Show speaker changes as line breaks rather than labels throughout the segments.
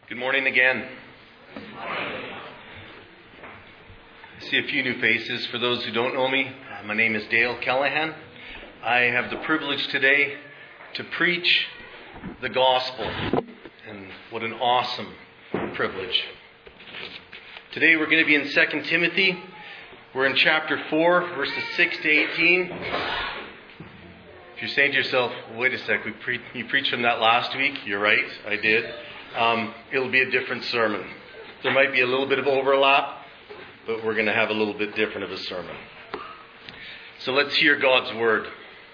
Good morning again. I see a few new faces. For those who don't know me, my name is Dale Callahan. I have the privilege today to preach the gospel, and what an awesome privilege. Today we're going to be in 2 Timothy. We're in chapter 4, verses 6 to 18. If you're saying to yourself, wait a sec, you preached from that last week, you're right, I did. It'll be a different sermon. There might be a little bit of overlap, but we're going to have a little bit different of a sermon. So let's hear God's word.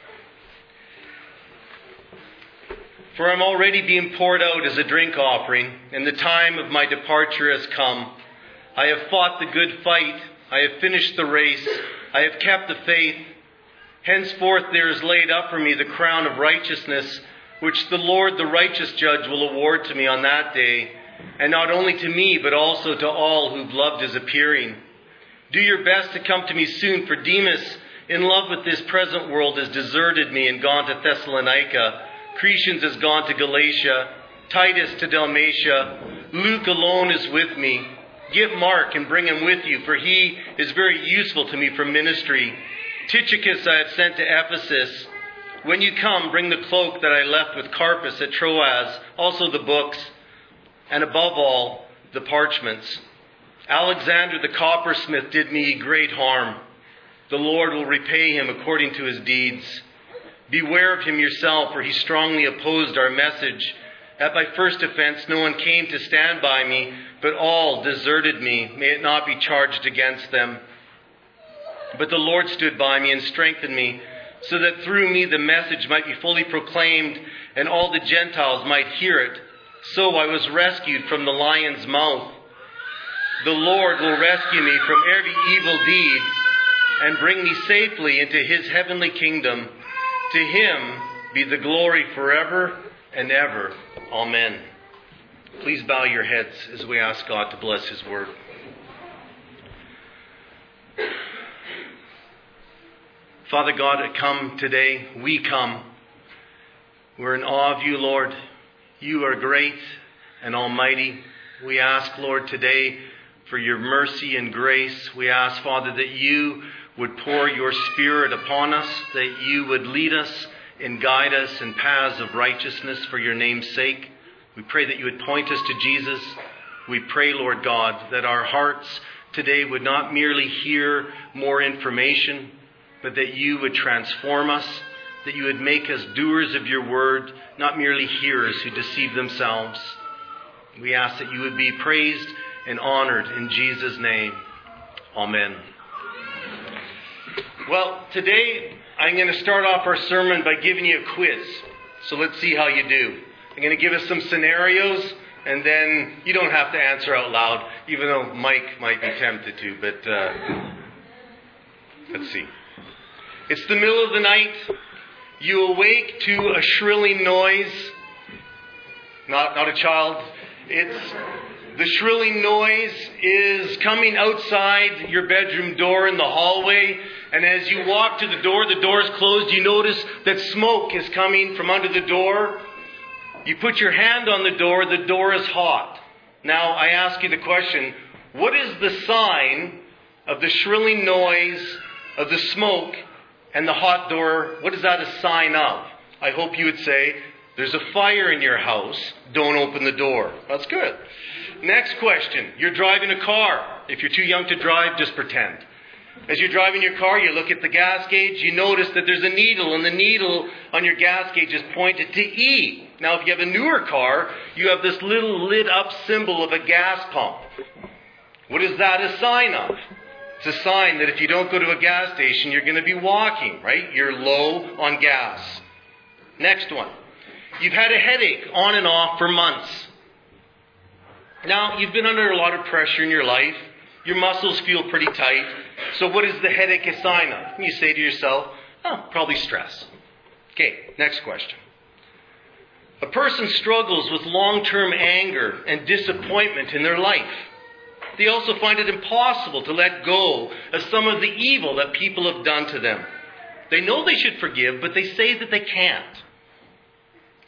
For I'm already being poured out as a drink offering, and the time of my departure has come. I have fought the good fight. I have finished the race. I have kept the faith. Henceforth there is laid up for me the crown of righteousness, which the Lord, the righteous judge, will award to me on that day, and not only to me, but also to all who've loved his appearing. Do your best to come to me soon, for Demas, in love with this present world, has deserted me and gone to Thessalonica. Crescens has gone to Galatia, Titus to Dalmatia. Luke alone is with me. Get Mark and bring him with you, for he is very useful to me for ministry. Tychicus I have sent to Ephesus. When you come, bring the cloak that I left with Carpus at Troas, also the books, and above all, the parchments. Alexander the coppersmith did me great harm. The Lord will repay him according to his deeds. Beware of him yourself, for he strongly opposed our message. At my first offense, no one came to stand by me, but all deserted me. May it not be charged against them. But the Lord stood by me and strengthened me, so that through me the message might be fully proclaimed and all the Gentiles might hear it. So I was rescued from the lion's mouth. The Lord will rescue me from every evil deed and bring me safely into his heavenly kingdom. To him be the glory forever and ever. Amen. Please bow your heads as we ask God to bless his word. Father God, we come. We're in awe of you, Lord. You are great and almighty. We ask, Lord, today for your mercy and grace. We ask, Father, that you would pour your Spirit upon us, that you would lead us and guide us in paths of righteousness for your name's sake. We pray that you would point us to Jesus. We pray, Lord God, that our hearts today would not merely hear more information, but that you would transform us, that you would make us doers of your word, not merely hearers who deceive themselves. We ask that you would be praised and honored in Jesus' name. Amen. Well, today I'm going to start off our sermon by giving you a quiz. So let's see how you do. I'm going to give us some scenarios, and then you don't have to answer out loud, even though Mike might be tempted to, but let's see. It's the middle of the night. You awake to a shrilling noise. Not a child. The shrilling noise is coming outside your bedroom door in the hallway. And as you walk to the door is closed. You notice that smoke is coming from under the door. You put your hand on the door is hot. Now I ask you the question, what is the sign of the shrilling noise, of the smoke, and the hot door? What is that a sign of? I hope you would say, there's a fire in your house. Don't open the door. That's good. Next question. You're driving a car. If you're too young to drive, just pretend. As you're driving your car, you look at the gas gauge. You notice that there's a needle, and the needle on your gas gauge is pointed to E. Now, if you have a newer car, you have this little lit up symbol of a gas pump. What is that a sign of? It's a sign that if you don't go to a gas station, you're going to be walking, right? You're low on gas. Next one. You've had a headache on and off for months. Now, you've been under a lot of pressure in your life. Your muscles feel pretty tight. So what is the headache a sign of? And you say to yourself, probably stress. Okay, next question. A person struggles with long-term anger and disappointment in their life. They also find it impossible to let go of some of the evil that people have done to them. They know they should forgive, but they say that they can't.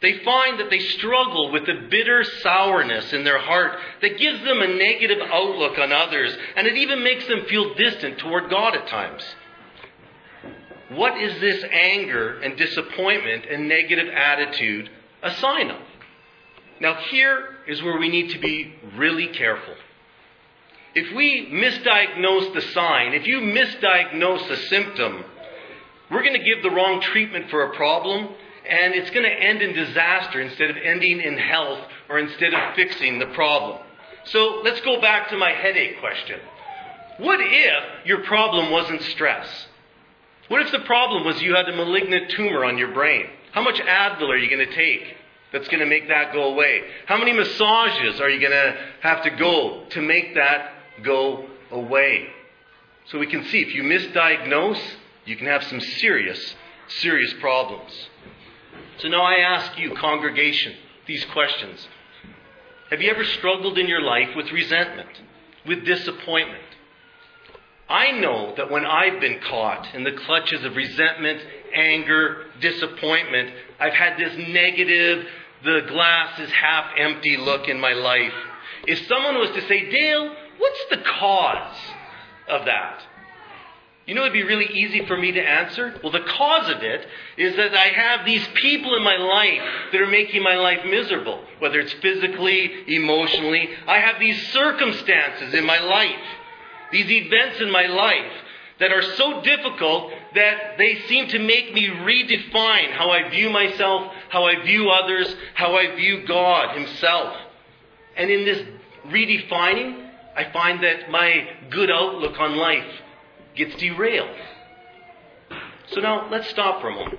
They find that they struggle with a bitter sourness in their heart that gives them a negative outlook on others, and it even makes them feel distant toward God at times. What is this anger and disappointment and negative attitude a sign of? Now here is where we need to be really careful. If we misdiagnose the sign, if you misdiagnose a symptom, we're going to give the wrong treatment for a problem, and it's going to end in disaster instead of ending in health or instead of fixing the problem. So let's go back to my headache question. What if your problem wasn't stress? What if the problem was you had a malignant tumor on your brain? How much Advil are you going to take that's going to make that go away? How many massages are you going to have to go to make that go away? So we can see if you misdiagnose, you can have some serious problems. So now I ask you, congregation, these questions. Have you ever struggled in your life with resentment, with disappointment? I know that when I've been caught in the clutches of resentment, anger, disappointment, I've had this negative, the glass is half empty look in my life. If someone was to say, Dale, what's the cause of that? You know, it'd be really easy for me to answer. Well, the cause of it is that I have these people in my life that are making my life miserable, whether it's physically, emotionally. I have these circumstances in my life, these events in my life that are so difficult that they seem to make me redefine how I view myself, how I view others, how I view God Himself. And in this redefining, I find that my good outlook on life gets derailed. So now, let's stop for a moment.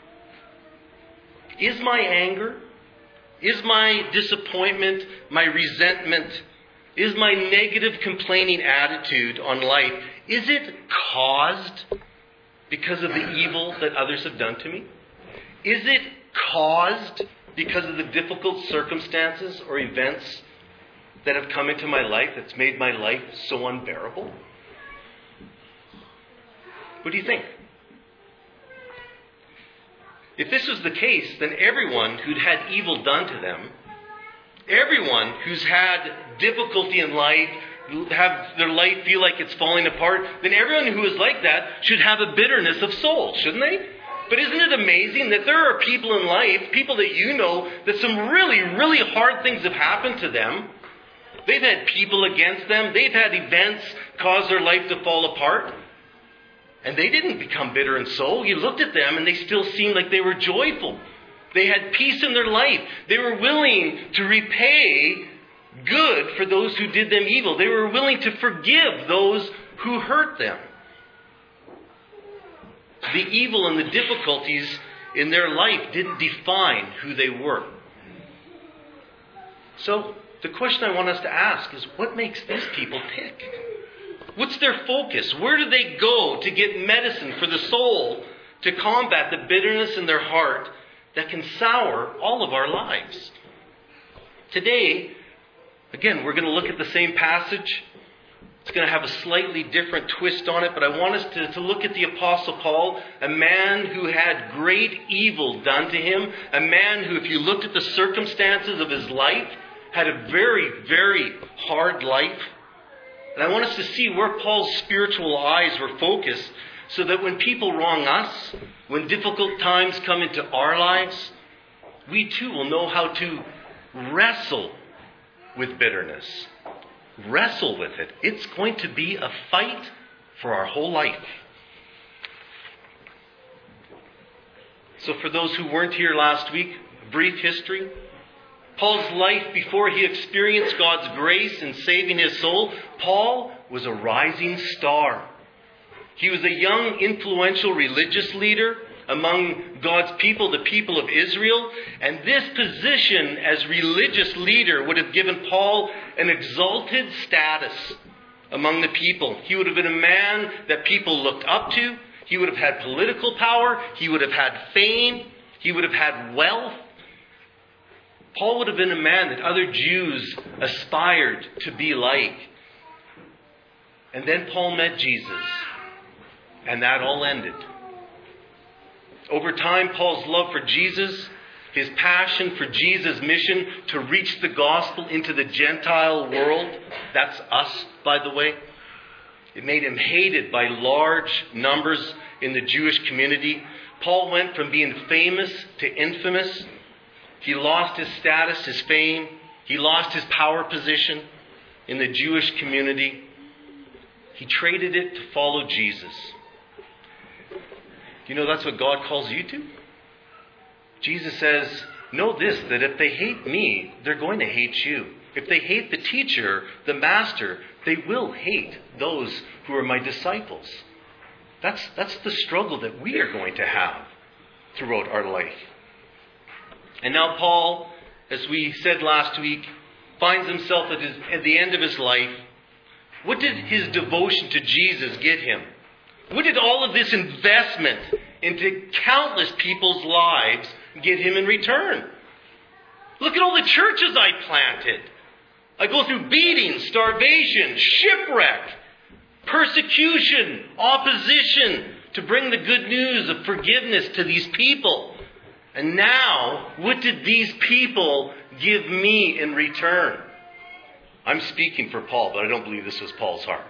Is my anger, is my disappointment, my resentment, is my negative complaining attitude on life, is it caused because of the evil that others have done to me? Is it caused because of the difficult circumstances or events that have come into my life that's made my life so unbearable? What do you think? If this was the case, then everyone who'd had evil done to them, everyone who's had difficulty in life, have their life feel like it's falling apart, then everyone who is like that should have a bitterness of soul, shouldn't they? But isn't it amazing that there are people in life, people that you know, that some really hard things have happened to them. They've had people against them. They've had events cause their life to fall apart. And they didn't become bitter in soul. You looked at them and they still seemed like they were joyful. They had peace in their life. They were willing to repay good for those who did them evil. They were willing to forgive those who hurt them. The evil and the difficulties in their life didn't define who they were. So the question I want us to ask is, what makes these people tick? What's their focus? Where do they go to get medicine for the soul to combat the bitterness in their heart that can sour all of our lives? Today, again, we're going to look at the same passage. It's going to have a slightly different twist on it, but I want us to look at the Apostle Paul, a man who had great evil done to him, a man who, if you looked at the circumstances of his life, had a very hard life. And I want us to see where Paul's spiritual eyes were focused so that when people wrong us, when difficult times come into our lives, we too will know how to wrestle with bitterness. Wrestle with it. It's going to be a fight for our whole life. So for those who weren't here last week, a brief history. Paul's life before he experienced God's grace in saving his soul, Paul was a rising star. He was a young, influential religious leader among God's people, the people of Israel. And this position as religious leader would have given Paul an exalted status among the people. He would have been a man that people looked up to. He would have had political power. He would have had fame. He would have had wealth. Paul would have been a man that other Jews aspired to be like. And then Paul met Jesus. And that all ended. Over time, Paul's love for Jesus his passion for Jesus' mission to reach the gospel into the Gentile world. That's us, by the way. It made him hated by large numbers in the Jewish community. Paul went from being famous to infamous. He lost his status, his fame. He lost his power position in the Jewish community. He traded it to follow Jesus. You know that's what God calls you to? Jesus says, know this, that if they hate me, they're going to hate you. If they hate the teacher, the master, they will hate those who are my disciples. That's the struggle that we are going to have throughout our life. And now Paul, as we said last week, finds himself at the end of his life. What did his devotion to Jesus get him? What did all of this investment into countless people's lives get him in return? Look at all the churches I planted. I go through beating, starvation, shipwreck, persecution, opposition to bring the good news of forgiveness to these people. And now, what did these people give me in return? I'm speaking for Paul, but I don't believe this was Paul's heart.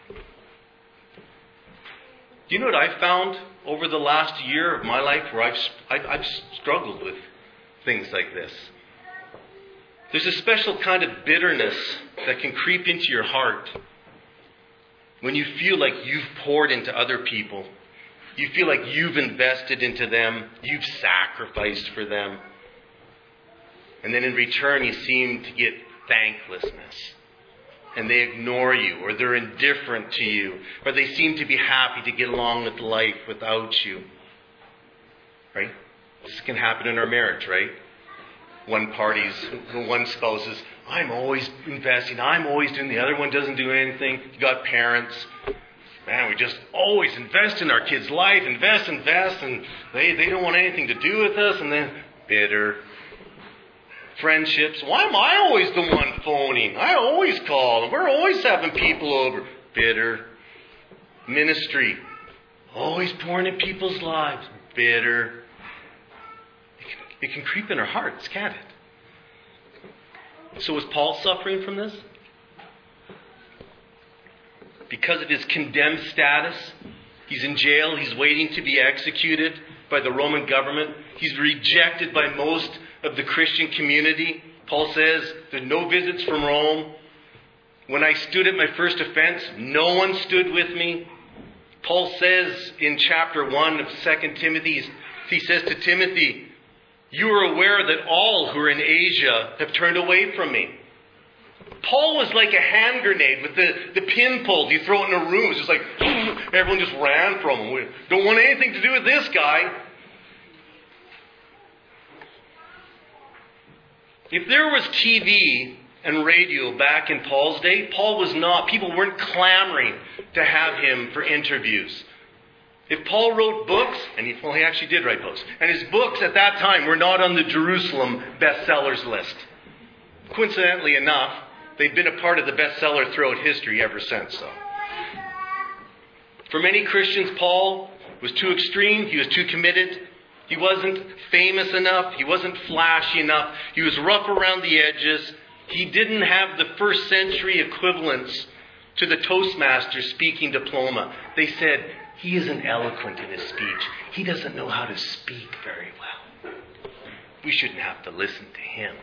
Do you know what I've found over the last year of my life where I've struggled with things like this? There's a special kind of bitterness that can creep into your heart when you feel like you've poured into other people. You feel like you've invested into them. You've sacrificed for them. And then in return, you seem to get thanklessness. And they ignore you, or they're indifferent to you, or they seem to be happy to get along with life without you. Right? This can happen in our marriage, right? One spouse is, I'm always investing, I'm always doing, the other one doesn't do anything. You got parents. Man, we just always invest in our kids' life, invest, and they don't want anything to do with us, and then bitter. Friendships. Why am I always the one phoning? I always call. We're always having people over. Bitter. Ministry. Always pouring in people's lives. Bitter. It can creep in our hearts, can't it? So is Paul suffering from this? Because of his condemned status, he's in jail, he's waiting to be executed by the Roman government. He's rejected by most of the Christian community. Paul says, there's no visits from Rome. When I stood at my first offense, no one stood with me. Paul says in chapter 1 of 2 Timothy, he says to Timothy, you are aware that all who are in Asia have turned away from me. Paul was like a hand grenade with the pin pulled. You throw it in a room, it's just like, everyone just ran from him. We don't want anything to do with this guy. If there was TV and radio back in Paul's day, Paul was not. People weren't clamoring to have him for interviews. If Paul wrote books, and he actually did write books, and his books at that time were not on the Jerusalem bestsellers list. Coincidentally enough, they've been a part of the bestseller throughout history ever since. So, for many Christians, Paul was too extreme. He was too committed. He wasn't famous enough. He wasn't flashy enough. He was rough around the edges. He didn't have the first century equivalents to the Toastmaster speaking diploma. They said, he isn't eloquent in his speech. He doesn't know how to speak very well. We shouldn't have to listen to him.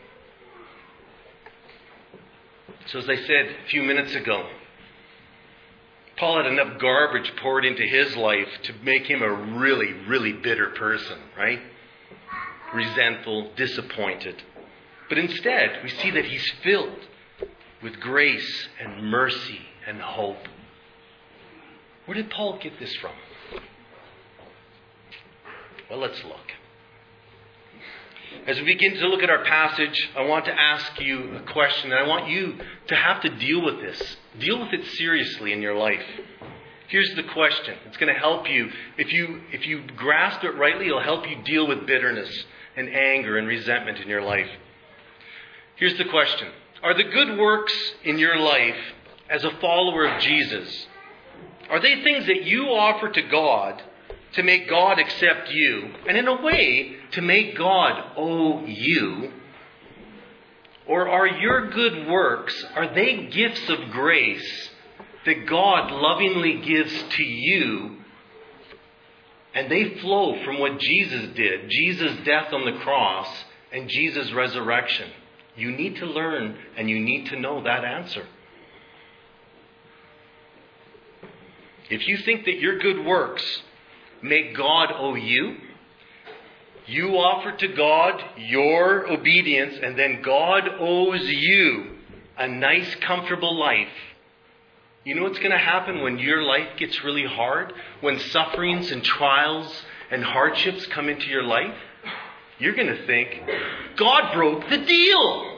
So as I said a few minutes ago, Paul had enough garbage poured into his life to make him a really, really bitter person, right? Resentful, disappointed. But instead, we see that he's filled with grace and mercy and hope. Where did Paul get this from? Well, let's look. As we begin to look at our passage, I want to ask you a question, and I want you to have to deal with this. Deal with it seriously in your life. Here's the question. It's going to help you. If you grasp it rightly, it'll help you deal with bitterness and anger and resentment in your life. Here's the question. Are the good works in your life as a follower of Jesus, are they things that you offer to God to make God accept you, and in a way, to make God owe you? Or are your good works, are they gifts of grace that God lovingly gives to you, and they flow from what Jesus did, Jesus' death on the cross and Jesus' resurrection? You need to learn and you need to know that answer. If you think that your good works make God owe you, you offer to God your obedience, and then God owes you a nice, comfortable life. You know what's going to happen when your life gets really hard? When sufferings and trials and hardships come into your life? You're going to think, God broke the deal.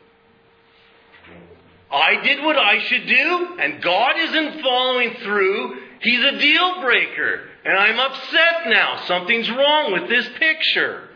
I did what I should do, and God isn't following through. He's a deal breaker. And I'm upset now. Something's wrong with this picture.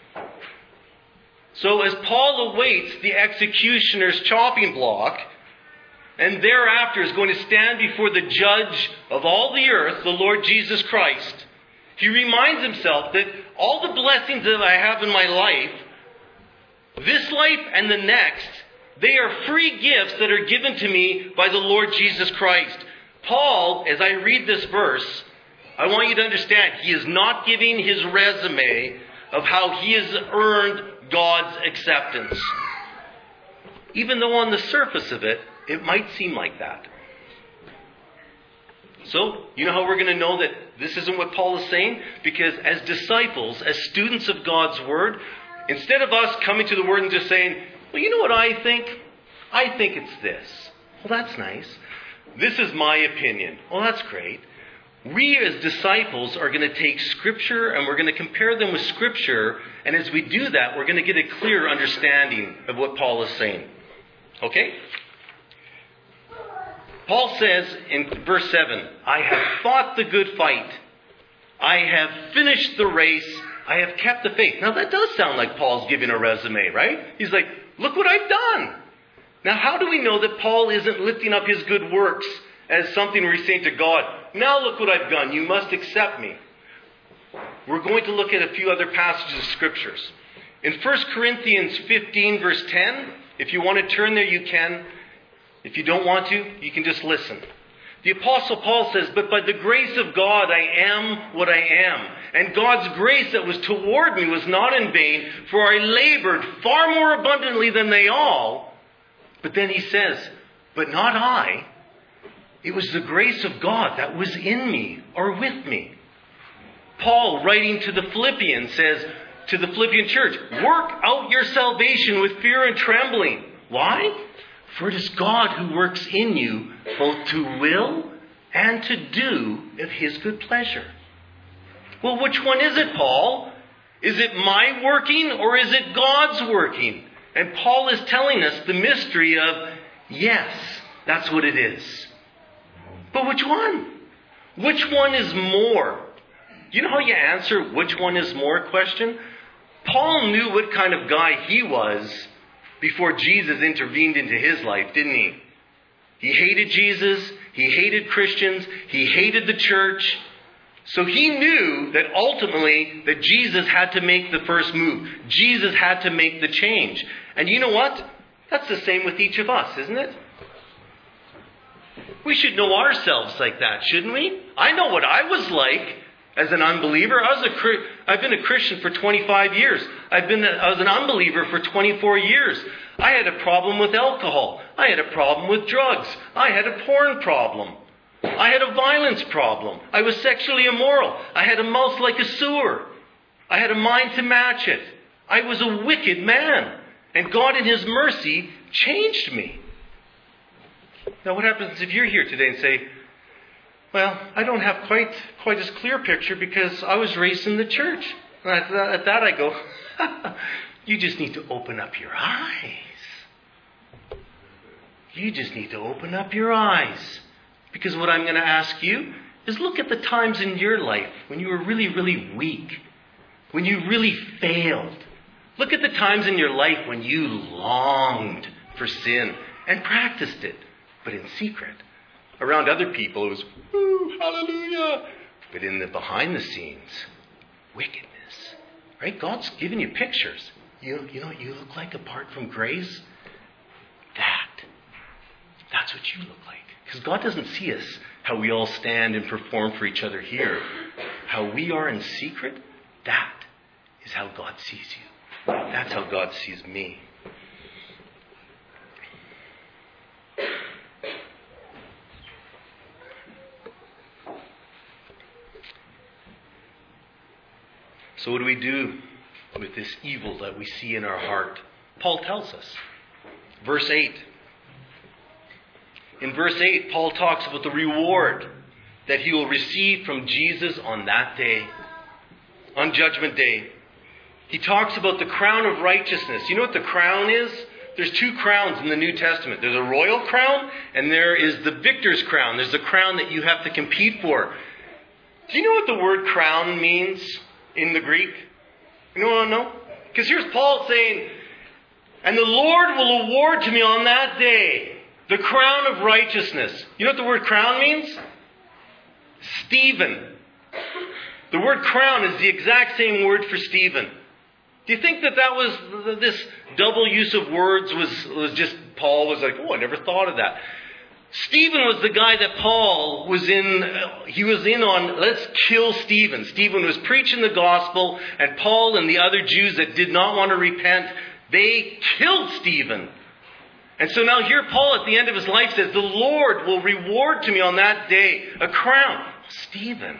So as Paul awaits the executioner's chopping block, and thereafter is going to stand before the judge of all the earth, the Lord Jesus Christ, he reminds himself that all the blessings that I have in my life, this life and the next, they are free gifts that are given to me by the Lord Jesus Christ. Paul, as I read this verse, I want you to understand, he is not giving his resume of how he has earned God's acceptance. Even though on the surface of it, it might seem like that. So, you know how we're going to know that this isn't what Paul is saying? Because as disciples, as students of God's Word, instead of us coming to the Word and just saying, well, you know what I think? I think it's this. Well, that's nice. This is my opinion. Well, that's great. We as disciples are going to take Scripture and we're going to compare them with Scripture. And as we do that, we're going to get a clear understanding of what Paul is saying. Okay? Paul says in verse 7, I have fought the good fight. I have finished the race. I have kept the faith. Now that does sound like Paul's giving a resume, right? He's like, look what I've done. Now how do we know that Paul isn't lifting up his good works as something where he's saying to God, now look what I've done. You must accept me. We're going to look at a few other passages of Scriptures. In 1 Corinthians 15 verse 10, if you want to turn there, you can. If you don't want to, you can just listen. The Apostle Paul says, but by the grace of God I am what I am. And God's grace that was toward me was not in vain, for I labored far more abundantly than they all. But then he says, but not I. It was the grace of God that was in me or with me. Paul, writing to the Philippians, says to the Philippian church, work out your salvation with fear and trembling. Why? For it is God who works in you both to will and to do of His good pleasure. Well, which one is it, Paul? Is it my working or is it God's working? And Paul is telling us the mystery of, yes, that's what it is. But which one? Which one is more? You know how you answer which one is more question? Paul knew what kind of guy he was before Jesus intervened into his life, didn't he? He hated Jesus. He hated Christians. He hated the church. So he knew that ultimately that Jesus had to make the first move. Jesus had to make the change. And you know what? That's the same with each of us, isn't it? We should know ourselves like that, shouldn't we? I know what I was like as an unbeliever. I've been a Christian for 25 years. I was an unbeliever for 24 years. I had a problem with alcohol. I had a problem with drugs. I had a porn problem. I had a violence problem. I was sexually immoral. I had a mouth like a sewer. I had a mind to match it. I was a wicked man. And God in His mercy changed me. Now what happens if you're here today and say, well, I don't have quite as clear a picture because I was raised in the church. And at that I go, you just need to open up your eyes. You just need to open up your eyes. Because what I'm going to ask you is look at the times in your life when you were really, really weak. When you really failed. Look at the times in your life when you longed for sin and practiced it, but in secret. Around other people, it was, woo, hallelujah. But in the behind the scenes, wickedness. Right? God's given you pictures. You know what you look like apart from grace? That's what you look like. Because God doesn't see us how we all stand and perform for each other here. How we are in secret, that is how God sees you. That's how God sees me. So what do we do with this evil that we see in our heart? Paul tells us. Verse 8. In verse 8, Paul talks about the reward that he will receive from Jesus on that day, on Judgment Day. He talks about the crown of righteousness. You know what the crown is? There's two crowns in the New Testament. There's a royal crown, and there is the victor's crown. There's the crown that you have to compete for. Do you know what the word crown means in the Greek? You want to know? Because here's Paul saying, and the Lord will award to me on that day the crown of righteousness. You know what the word crown means? Stephen. The word crown is the exact same word for Stephen. Do you think that was this double use of words was just Paul was like, oh, I never thought of that. Stephen was the guy that Paul was in on, let's kill Stephen. Stephen was preaching the gospel, and Paul and the other Jews that did not want to repent, they killed Stephen. And so now here Paul at the end of his life says, the Lord will reward to me on that day a crown. Stephen.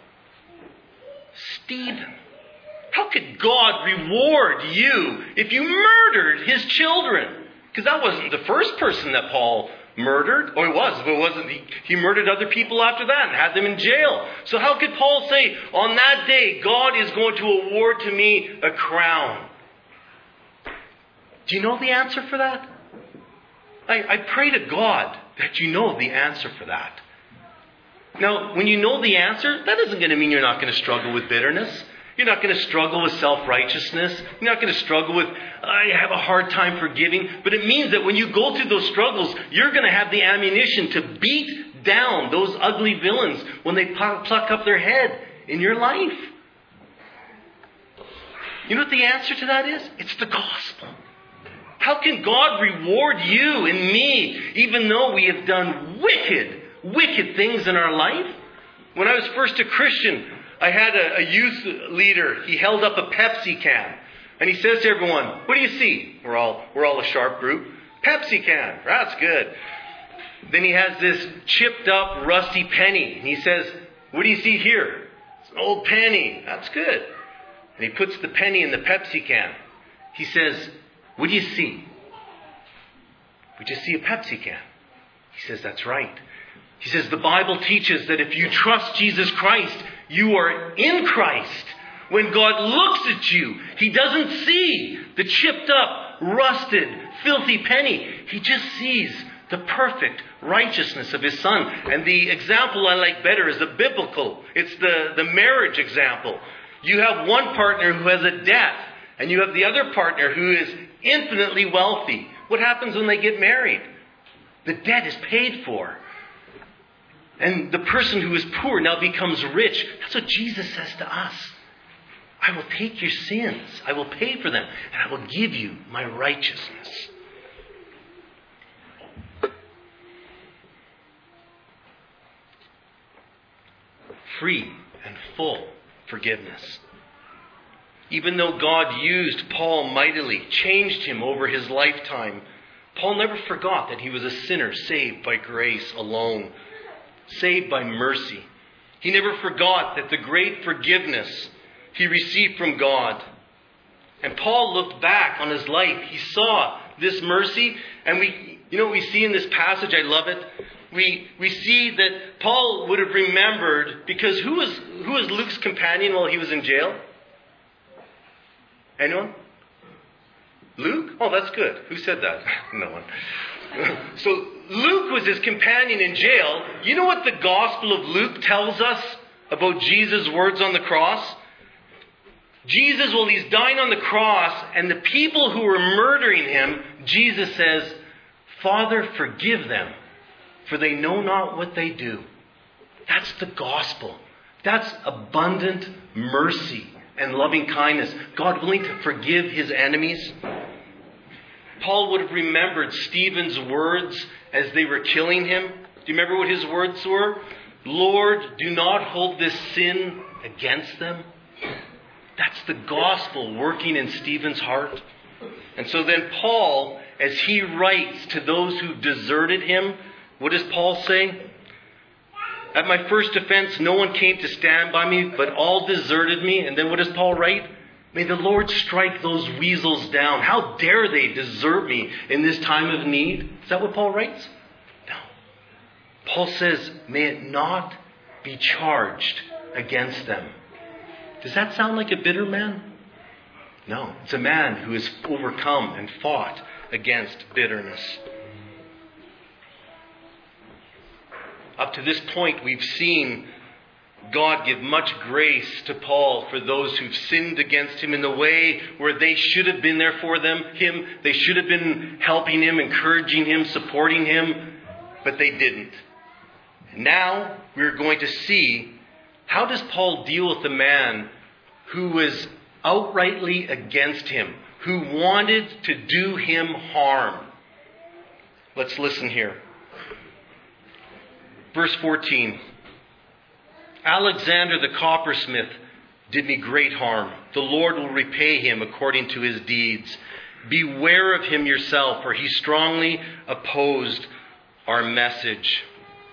How could God reward you if you murdered his children? Because that wasn't the first person that Paul murdered. Or it was. But it wasn't. He murdered other people after that and had them in jail. So how could Paul say, on that day, God is going to award to me a crown? Do you know the answer for that? I pray to God that you know the answer for that. Now, when you know the answer, that isn't going to mean you're not going to struggle with bitterness. You're not going to struggle with self-righteousness. You're not going to struggle with, I have a hard time forgiving. But it means that when you go through those struggles, you're going to have the ammunition to beat down those ugly villains when they pluck up their head in your life. You know what the answer to that is? It's the gospel. How can God reward you and me, even though we have done wicked things in our life? When I was first a Christian, I had a youth leader. He held up a Pepsi can. And he says to everyone, what do you see? We're all a sharp group. Pepsi can. That's good. Then he has this chipped up, rusty penny. And he says, what do you see here? It's an old penny. That's good. And he puts the penny in the Pepsi can. He says, what do you see? We just see a Pepsi can. He says, that's right. He says, the Bible teaches that if you trust Jesus Christ, you are in Christ. When God looks at you, He doesn't see the chipped up, rusted, filthy penny. He just sees the perfect righteousness of His Son. And the example I like better is the biblical. It's the marriage example. You have one partner who has a debt, and you have the other partner who is infinitely wealthy. What happens when they get married? The debt is paid for. And the person who is poor now becomes rich. That's what Jesus says to us. I will take your sins. I will pay for them. And I will give you my righteousness. Free and full forgiveness. Even though God used Paul mightily, changed him over his lifetime, Paul never forgot that he was a sinner saved by grace alone. Saved by mercy. He never forgot that the great forgiveness he received from God. And Paul looked back on his life. He saw this mercy. And we see in this passage, I love it. We see that Paul would have remembered, because who was Luke's companion while he was in jail? Anyone? Luke? Oh, that's good. Who said that? No one. So Luke was his companion in jail. You know what the Gospel of Luke tells us about Jesus' words on the cross? Jesus, while he's dying on the cross, and the people who were murdering him, Jesus says, Father, forgive them, for they know not what they do. That's the gospel. That's abundant mercy and loving kindness. God willing to forgive his enemies. Paul would have remembered Stephen's words as they were killing him. Do you remember what his words were? Lord, do not hold this sin against them. That's the gospel working in Stephen's heart. And so then Paul, as he writes to those who deserted him, what does Paul say? At my first offense, no one came to stand by me, but all deserted me. And then what does Paul write? May the Lord strike those weasels down. How dare they desert me in this time of need? Is that what Paul writes? No. Paul says, may it not be charged against them. Does that sound like a bitter man? No. It's a man who has overcome and fought against bitterness. Up to this point, we've seen God give much grace to Paul for those who've sinned against him in the way where they should have been there for him. They should have been helping him, encouraging him, supporting him, but they didn't. Now we're going to see, how does Paul deal with the man who was outrightly against him, who wanted to do him harm? Let's listen here. Verse 14. Alexander the coppersmith did me great harm. The Lord will repay him according to his deeds. Beware of him yourself, for he strongly opposed our message.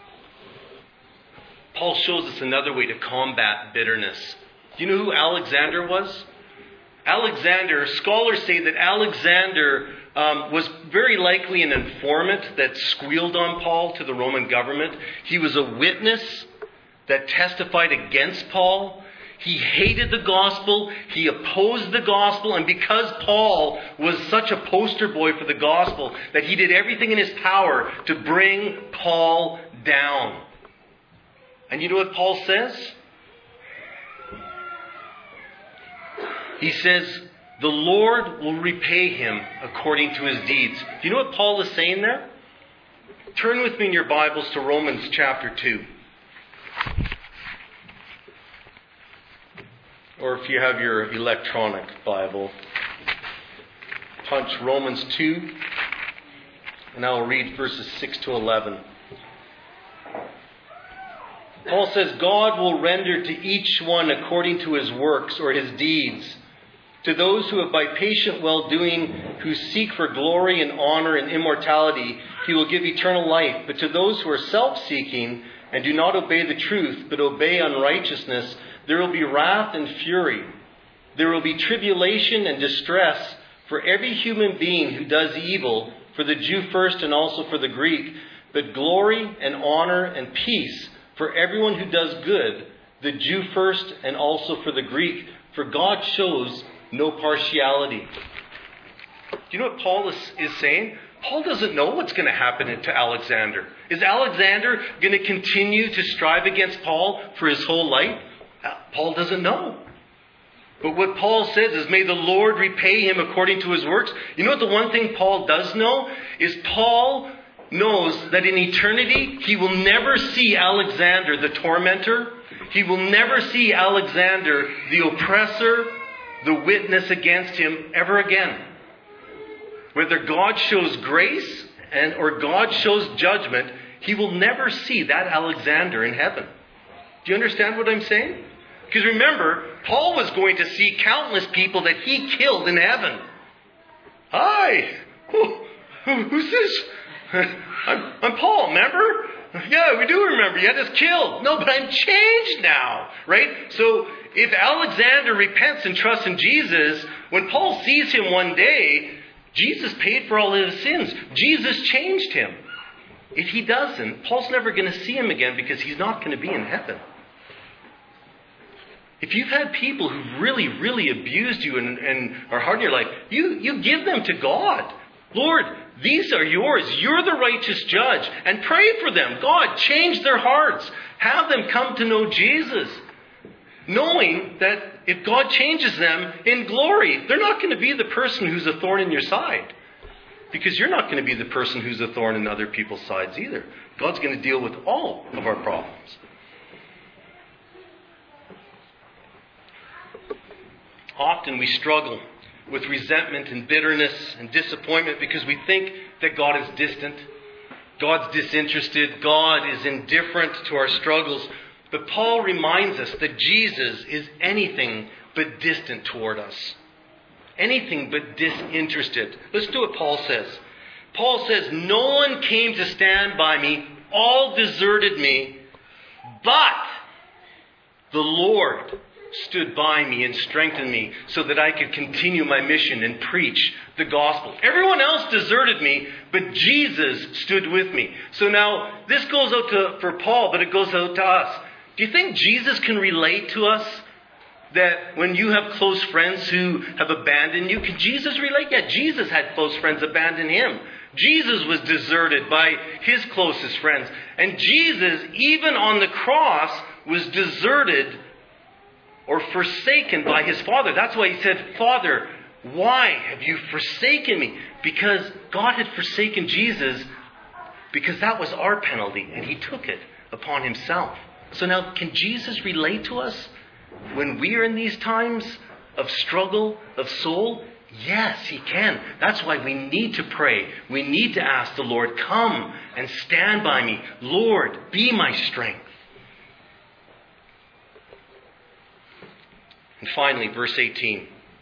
Paul shows us another way to combat bitterness. Do you know who Alexander was? Alexander, scholars say that Alexander was very likely an informant that squealed on Paul to the Roman government. He was a witness that testified against Paul. He hated the gospel. He opposed the gospel. And because Paul was such a poster boy for the gospel, that he did everything in his power to bring Paul down. And you know what Paul says? He says, the Lord will repay him according to his deeds. Do you know what Paul is saying there? Turn with me in your Bibles to Romans chapter 2. Or if you have your electronic Bible, punch Romans 2, and I will read verses 6 to 11. Paul says, God will render to each one according to his works or his deeds. To those who have by patient well-doing, who seek for glory and honor and immortality, he will give eternal life. But to those who are self-seeking and do not obey the truth, but obey unrighteousness, there will be wrath and fury. There will be tribulation and distress for every human being who does evil, for the Jew first and also for the Greek, but glory and honor and peace for everyone who does good, the Jew first and also for the Greek, for God shows no partiality. Do you know what Paul is saying? Paul doesn't know what's going to happen to Alexander. Is Alexander going to continue to strive against Paul for his whole life? Paul doesn't know. But what Paul says is, may the Lord repay him according to his works. You know what the one thing Paul does know? Is Paul knows that in eternity, he will never see Alexander the tormentor. He will never see Alexander the oppressor, the witness against him ever again. Whether God shows grace or God shows judgment, he will never see that Alexander in heaven. Do you understand what I'm saying? Because remember, Paul was going to see countless people that he killed in heaven. Hi! Who's this? I'm Paul, remember? Yeah, we do remember. You had us killed. No, but I'm changed now. Right? So if Alexander repents and trusts in Jesus, when Paul sees him one day, Jesus paid for all his sins. Jesus changed him. If he doesn't, Paul's never going to see him again because he's not going to be in heaven. If you've had people who've really, really abused you and are hard in your life, you give them to God. Lord, these are yours. You're the righteous judge. And pray for them. God, change their hearts. Have them come to know Jesus. Knowing that if God changes them in glory, they're not going to be the person who's a thorn in your side. Because you're not going to be the person who's a thorn in other people's sides either. God's going to deal with all of our problems. Often we struggle with resentment and bitterness and disappointment because we think that God is distant. God's disinterested. God is indifferent to our struggles. But Paul reminds us that Jesus is anything but distant toward us. Anything but disinterested. Listen to what Paul says. Paul says, "No one came to stand by me. All deserted me. But the Lord stood by me and strengthened me so that I could continue my mission and preach the gospel." Everyone else deserted me, but Jesus stood with me. So now this goes out for Paul, but it goes out to us. Do you think Jesus can relate to us? That when you have close friends who have abandoned you, can Jesus relate? Yeah, Jesus had close friends abandon him. Jesus was deserted by his closest friends. And Jesus, even on the cross, was deserted or forsaken by his Father. That's why he said, "Father, why have you forsaken me?" Because God had forsaken Jesus because that was our penalty, and he took it upon himself. So now, can Jesus relate to us when we are in these times of struggle, of soul? Yes, he can. That's why we need to pray. We need to ask the Lord, "Come and stand by me. Lord, be my strength." And finally, verse 18.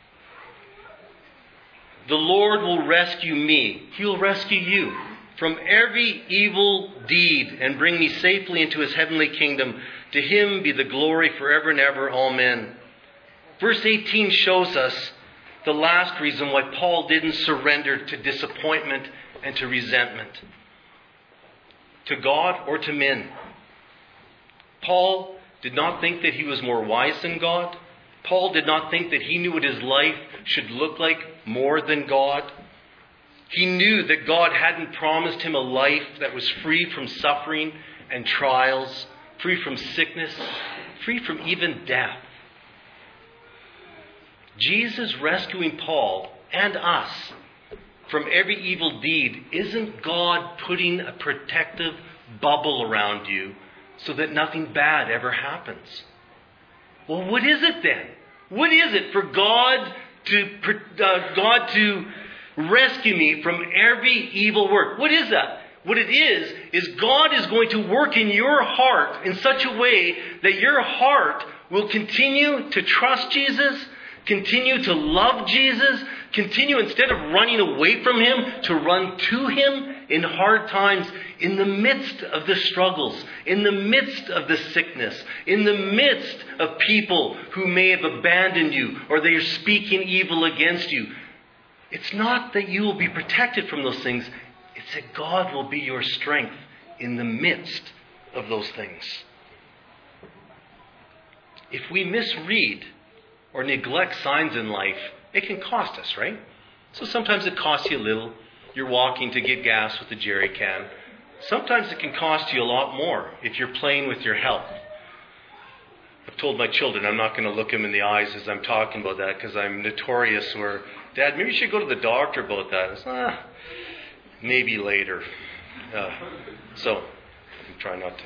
"The Lord will rescue me." He will rescue you from every evil deed and bring me safely into his heavenly kingdom. To him be the glory forever and ever. Amen. Verse 18 shows us the last reason why Paul didn't surrender to disappointment and to resentment. To God or to men. Paul did not think that he was more wise than God. Paul did not think that he knew what his life should look like more than God. He knew that God hadn't promised him a life that was free from suffering and trials, free from sickness, free from even death. Jesus rescuing Paul and us from every evil deed, isn't God putting a protective bubble around you so that nothing bad ever happens? Well, what is it then? What is it for God to rescue me from every evil work? What is that? What it is God is going to work in your heart in such a way that your heart will continue to trust Jesus, continue to love Jesus, continue, instead of running away from him, to run to him in hard times, in the midst of the struggles, in the midst of the sickness, in the midst of people who may have abandoned you or they are speaking evil against you. It's not that you will be protected from those things. It's that God will be your strength in the midst of those things. If we misread or neglect signs in life, it can cost us, right? So sometimes it costs you a little. You're walking to get gas with a jerry can. Sometimes it can cost you a lot more if you're playing with your health. I've told my children I'm not going to look them in the eyes as I'm talking about that because I'm notorious where, "Dad, maybe you should go to the doctor about that." It's, maybe later. So I'm trying not to.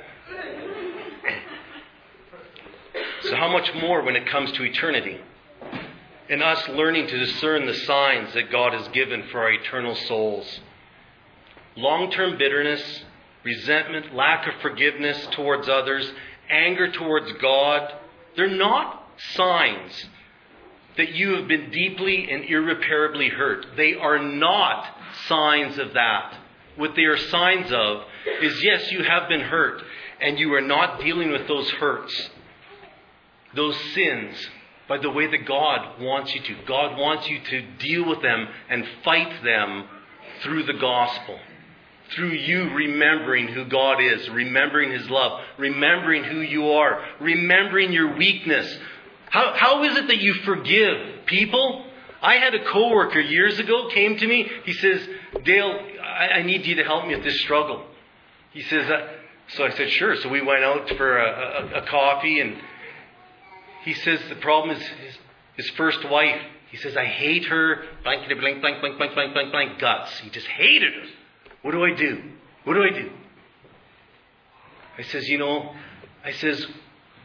So how much more when it comes to eternity? And us learning to discern the signs that God has given for our eternal souls. Long-term bitterness, resentment, lack of forgiveness towards others, anger towards God, they're not signs that you have been deeply and irreparably hurt. They are not signs of that. What they are signs of is, yes, you have been hurt, and you are not dealing with those hurts, those sins, by the way that God wants you to. God wants you to deal with them and fight them through the gospel. Through you remembering who God is, remembering his love, remembering who you are, remembering your weakness. How is it that you forgive people? I had a coworker years ago came to me. He says, "Dale, I need you to help me with this struggle." He says, so I said, "Sure." So we went out for a coffee, and he says the problem is his first wife. He says, "I hate her, blank, blank, blank, blank, blank, blank, blank, blank, guts." He just hated her. What do I do? What do I do? I says,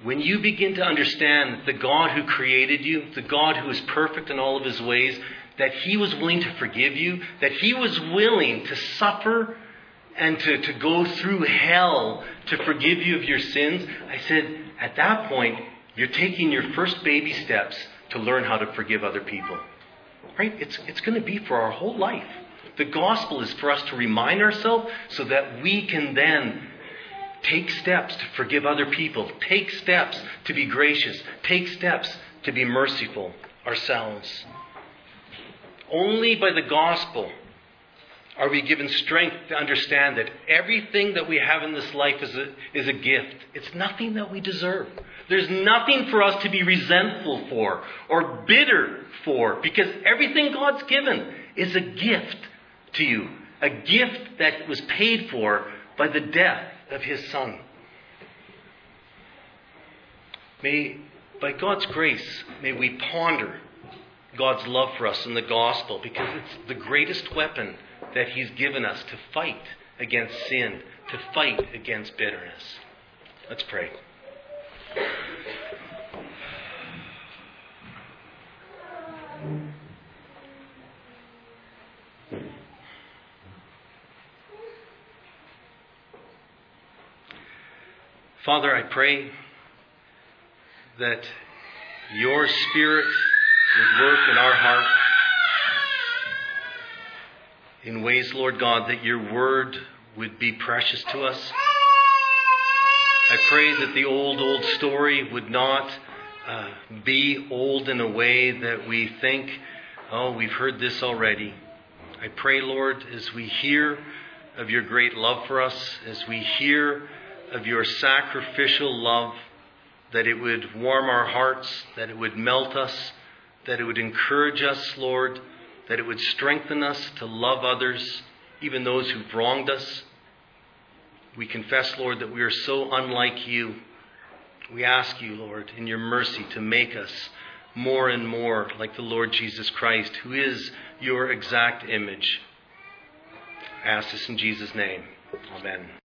when you begin to understand the God who created you, the God who is perfect in all of his ways, that he was willing to forgive you, that he was willing to suffer and to go through hell to forgive you of your sins, I said, at that point, you're taking your first baby steps to learn how to forgive other people. Right? It's going to be for our whole life. The gospel is for us to remind ourselves so that we can then take steps to forgive other people. Take steps to be gracious. Take steps to be merciful ourselves. Only by the gospel are we given strength to understand that everything that we have in this life is a gift. It's nothing that we deserve. There's nothing for us to be resentful for or bitter for, because everything God's given is a gift to you. A gift that was paid for by the death of his Son. By God's grace, may we ponder God's love for us in the gospel, because it's the greatest weapon that he's given us to fight against sin, to fight against bitterness. Let's pray. Father, I pray that your Spirit would work in our hearts in ways, Lord God, that your word would be precious to us. I pray that the old story would not be old in a way that we think, oh, we've heard this already. I pray, Lord, as we hear of your great love for us, as we hear of your sacrificial love, that it would warm our hearts, that it would melt us, that it would encourage us, Lord, that it would strengthen us to love others, even those who've wronged us. We confess, Lord, that we are so unlike you. We ask you, Lord, in your mercy to make us more and more like the Lord Jesus Christ, who is your exact image. I ask this in Jesus' name. Amen.